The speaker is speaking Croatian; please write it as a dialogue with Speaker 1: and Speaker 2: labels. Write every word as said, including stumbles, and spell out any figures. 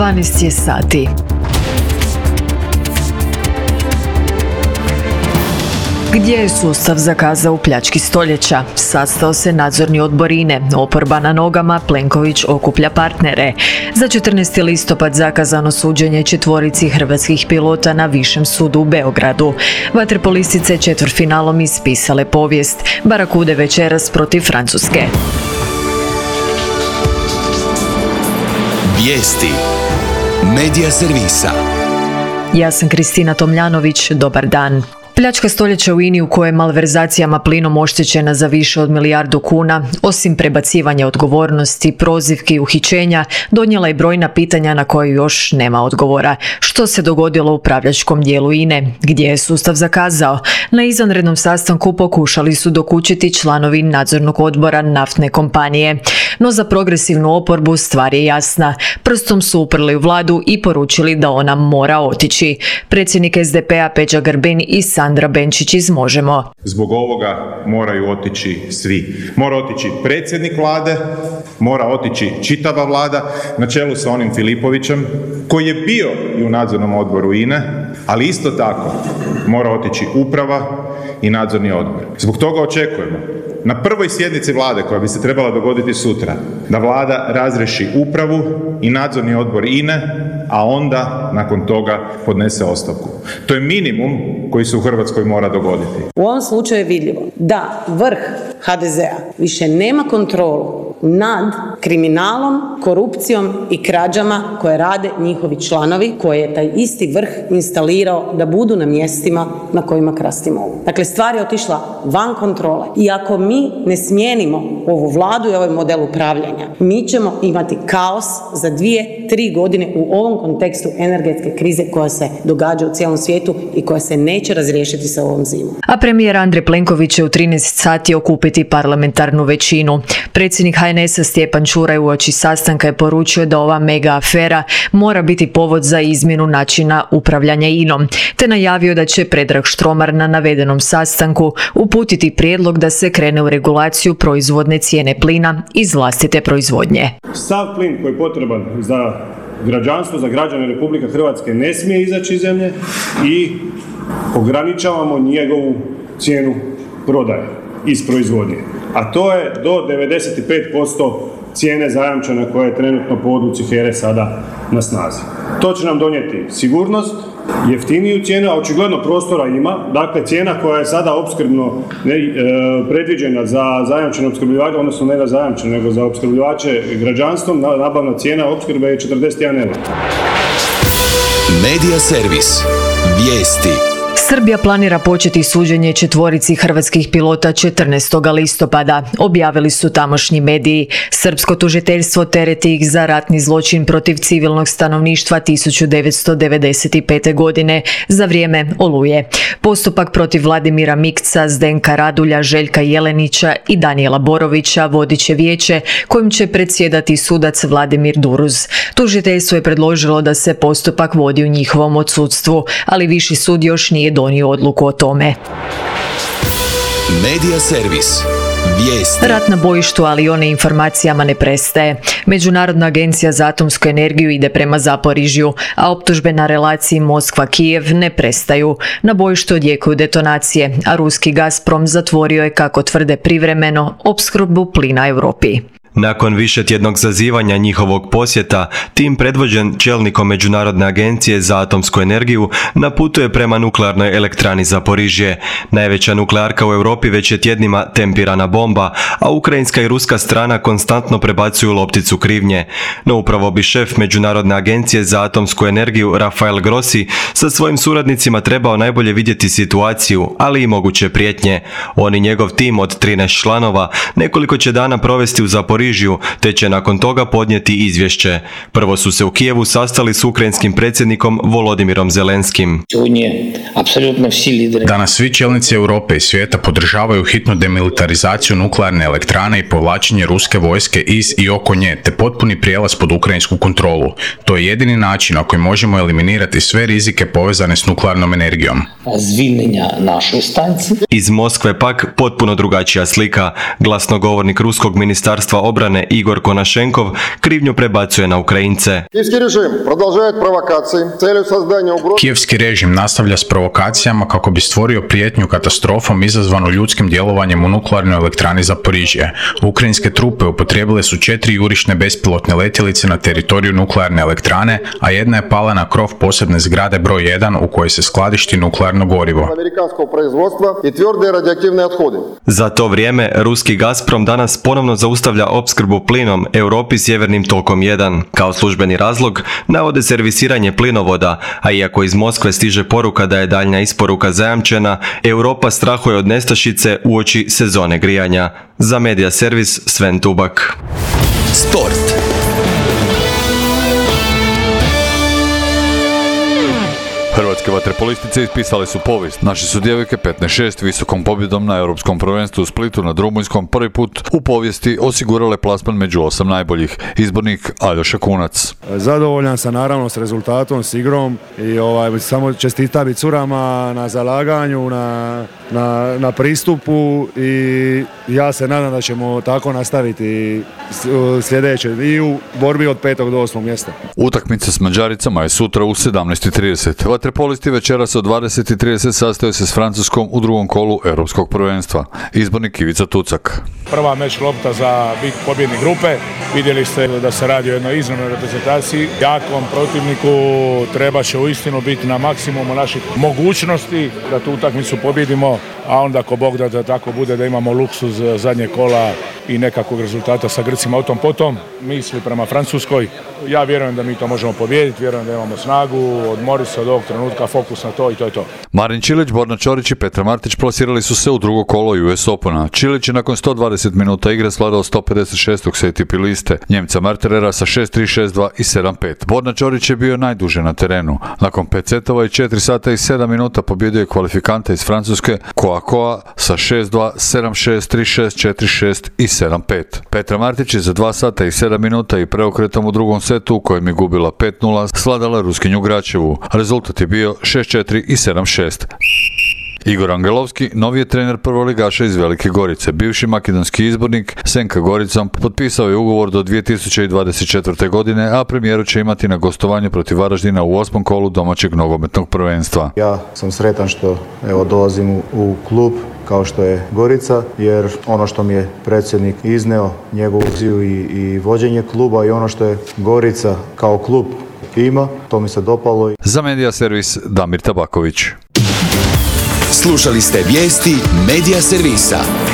Speaker 1: dvanaest je sati. Gdje je sustav zakazao u pljački stoljeća? Sastao se nadzorni odbor I N E, oporba na nogama, Plenković okuplja partnere. Za četrnaesti listopad zakazano suđenje četvorici hrvatskih pilota na Višem sudu u Beogradu. Vaterpolistice četvrtfinalom ispisale povijest. Barakude večeras protiv Francuske.
Speaker 2: Vijesti Medija servisa.
Speaker 1: Ja sam Kristina Tomljanović, dobar dan. Pljačka stoljeća u I N I u kojoj je malverzacijama plinom oštećena za više od milijardu kuna, osim prebacivanja odgovornosti, prozivki i uhićenja, donijela je brojna pitanja na koje još nema odgovora. Što se dogodilo u upravljačkom dijelu I N E? Gdje je sustav zakazao? Na izvanrednom sastanku pokušali su dokučiti članovi nadzornog odbora naftne kompanije. No za progresivnu oporbu stvar je jasna. Prstom su uprli u vladu i poručili da ona mora otići. Predsjednik S D P-a Peđa Grbin i Sandra Benčić iz Možemo.
Speaker 3: Zbog ovoga moraju otići svi. Mora otići predsjednik vlade, mora otići čitava vlada na čelu sa onim Filipovićem koji je bio i u nadzornom odboru I N E, ali isto tako mora otići uprava i nadzorni odbor. Zbog toga očekujemo na prvoj sjednici vlade koja bi se trebala dogoditi sutra da vlada razriješi upravu i nadzorni odbor I N E, a onda nakon toga podnese ostavku. To je minimum koji se u Hrvatskoj mora dogoditi.
Speaker 4: U ovom slučaju je vidljivo da vrh H D Z-a više nema kontrolu nad kriminalom, korupcijom i krađama koje rade njihovi članovi, koje je taj isti vrh instalirao da budu na mjestima na kojima krasti mogu. Dakle, stvar je otišla van kontrole. I ako mi ne smijenimo ovu vladu i ovaj model upravljanja, mi ćemo imati kaos za dvije, tri godine u ovom kontekstu energetske krize koja se događa u cijelom svijetu i koja se neće razriješiti sa ovom zimom.
Speaker 1: A premijer Andrej Plenković će u trinaest sati okupiti parlamentarnu većinu. Predsjednik H N S-a Stjepan Čuraj uoči sastanka je poručio da ova mega afera mora biti povod za izmjenu načina upravljanja I N O-om, te najavio da će Predrag Štromar na navedenom sastanku uputiti prijedlog da se krene u regulaciju proizvodne cijene plina iz vlastite proizvodnje.
Speaker 5: Sav plin koji je potreban za građanstvo, za građane Republike Hrvatske ne smije izaći iz zemlje i ograničavamo njegovu cijenu prodaje iz proizvodnje. A to je do devedeset pet posto cijene zajamčene koja je trenutno po odluci H E R E sada na snazi. To će nam donijeti sigurnost, jeftiniju cijenu, a očigledno prostora ima. Dakle, cijena koja je sada opskrbno ne, e, predviđena za zajamčene opskrbljivače, odnosno ne za zajamčene, nego za opskrbljivače građanstvom, nabavna cijena opskrbe je četrdeset jedan euro.
Speaker 2: Medija servis. Vijesti.
Speaker 1: Srbija planira početi suđenje četvorici hrvatskih pilota četrnaestog listopada, objavili su tamošnji mediji. Srpsko tužiteljstvo tereti ih za ratni zločin protiv civilnog stanovništva tisuću devetsto devedeset pete. godine za vrijeme Oluje. Postupak protiv Vladimira Mikca, Zdenka Radulja, Željka Jelenića i Danijela Borovića vodit će vijeće kojim će predsjedati sudac Vladimir Duruz. Tužiteljstvo je predložilo da se postupak vodi u njihovom odsudstvu, ali viši sud još nije donio odluku o tome.
Speaker 2: Medija servis. Vijesti.
Speaker 1: Rat na bojištu, ali one informacijama ne prestaje. Međunarodna agencija za atomsku energiju ide prema Zaporižju, a optužbe na relaciji Moskva-Kijev ne prestaju. Na bojištu odjekuju detonacije, a ruski Gazprom zatvorio je, kako tvrde privremeno, opskrbu plina Europi.
Speaker 6: Nakon višetjednog zazivanja njihovog posjeta, tim predvođen čelnikom Međunarodne agencije za atomsku energiju naputuje prema nuklearnoj elektrani Zaporižje. Najveća nuklearka u Europi već je tjednima tempirana bomba, a ukrajinska i ruska strana konstantno prebacuju lopticu krivnje. No upravo bi šef Međunarodne agencije za atomsku energiju Rafael Grossi sa svojim suradnicima trebao najbolje vidjeti situaciju, ali i moguće prijetnje. On i njegov tim od trinaest članova nekoliko će dana provesti u Zaporižju, te će nakon toga podnijeti izvješće. Prvo su se u Kijevu sastali s ukrajinskim predsjednikom Volodimirom Zelenskim.
Speaker 7: Danas svi čelnici Europe i svijeta podržavaju hitnu demilitarizaciju nuklearne elektrane i povlačenje ruske vojske iz i oko nje, te potpuni prijelaz pod ukrajinsku kontrolu. To je jedini način na koji možemo eliminirati sve rizike povezane s nuklearnom energijom.
Speaker 6: Iz Moskve pak potpuno drugačija slika. Glasnogovornik ruskog ministarstva obrane Igor Konašenkov krivnju prebacuje na Ukrajince.
Speaker 8: Kijevski režim продолжает провокации с целью создания угрозы.
Speaker 7: Kijevski režim nastavlja s provokacijama kako bi stvorio prijetnju katastrofom izazvanu ljudskim djelovanjem u nuklearnoj elektrani Zaporižje. Ukrajinske trupe upotrijebile su četiri jurišne bespilotne letjelice na teritoriju nuklearne elektrane, a jedna je pala na krov posebne zgrade broj jedan u kojoj se skladišti nuklearno gorivo.
Speaker 8: Amerikanskog proizvodstva i tvrde radioaktivne otpade.
Speaker 6: Za to vrijeme ruski Gazprom danas ponovno zaustavlja opskrbu plinom Europi sjevernim tokom jedan. Kao službeni razlog navode servisiranje plinovoda, a iako iz Moskve stiže poruka da je daljnja isporuka zajamčena, Europa strahuje od nestašice uoči sezone grijanja. Za Media Servis Sven Tubak.
Speaker 2: Sport.
Speaker 9: Hrvatske vaterpolistice ispisale su povijest. Naši su djevojke petnaest šest visokom pobjedom na Europskom prvenstvu u Splitu nad Rumunjskom prvi put u povijesti osigurale plasman među osam najboljih. Izbornik Aljoša Kunac.
Speaker 10: Zadovoljan sam naravno s rezultatom, s igrom i ovaj, samo čestitati curama na zalaganju, na, na, na pristupu i ja se nadam da ćemo tako nastaviti sljedeće i u borbi od petog do osmog mjesta.
Speaker 9: Utakmica s Mađaricama je sutra u sedamnaest i trideset. Vaterpolisti večeras od dvadeset i trideset sastaju se s Francuskom u drugom kolu Europskog prvenstva. Izbornik Ivica Tucak.
Speaker 11: Prva meč lopta za bit pobjednik grupe. Vidjeli ste da se radi o jednoj iznimnoj reprezentaciji. Jakom protivniku treba će uistinu biti na maksimumu naših mogućnosti da tu utakmicu pobjedimo, a onda ako Bog da, da tako bude da imamo luksuz zadnje kola i nekakvog rezultata sa Grcima o tom potom. Misli prema Francuskoj. Ja vjerujem da mi to možemo pobijediti, vjerujem da imamo snagu, odmori se od ovog trenutka, fokus na to i to je to.
Speaker 9: Marin Čilić, Borna Ćorić i Petar Martić plasirali su se u drugo kolo U S Opena. Čilić je nakon sto dvadeset minuta igre sladao sto pedeset šestog A T P liste Njemca Marterera sa šest tri, šest dva i sedam pet. Borna Ćorić je bio najduže na terenu. Nakon pet setova i četiri sata i sedam minuta pobjedio je kvalifikanta iz Francuske Coacoa sa šest dva, sedam šest, tri šest, četiri šest i sedam pet. Petra Martić je za dva sata i sedam minuta i preokretom u drugom setu u kojem je gubila pet nula svladala Ruskinju Gračevu. Rezultat je bio šest četiri i sedam šest. Igor Angelovski, novi je trener prvoligaša iz Velike Gorice. Bivši makedonski izbornik Senka Goricom potpisao je ugovor do dvije tisuće dvadeset četvrte. godine, a premijeru će imati na gostovanju protiv Varaždina u osmom kolu domaćeg nogometnog prvenstva.
Speaker 12: Ja sam sretan što evo dolazim u, u klub kao što je Gorica, jer ono što mi je predsjednik izneo, njegovu viziju i, i vođenje kluba i ono što je Gorica kao klub ima, to mi se dopalo.
Speaker 9: Za Media Servis Damir Tabaković.
Speaker 2: Slušali ste vijesti Media Servisa.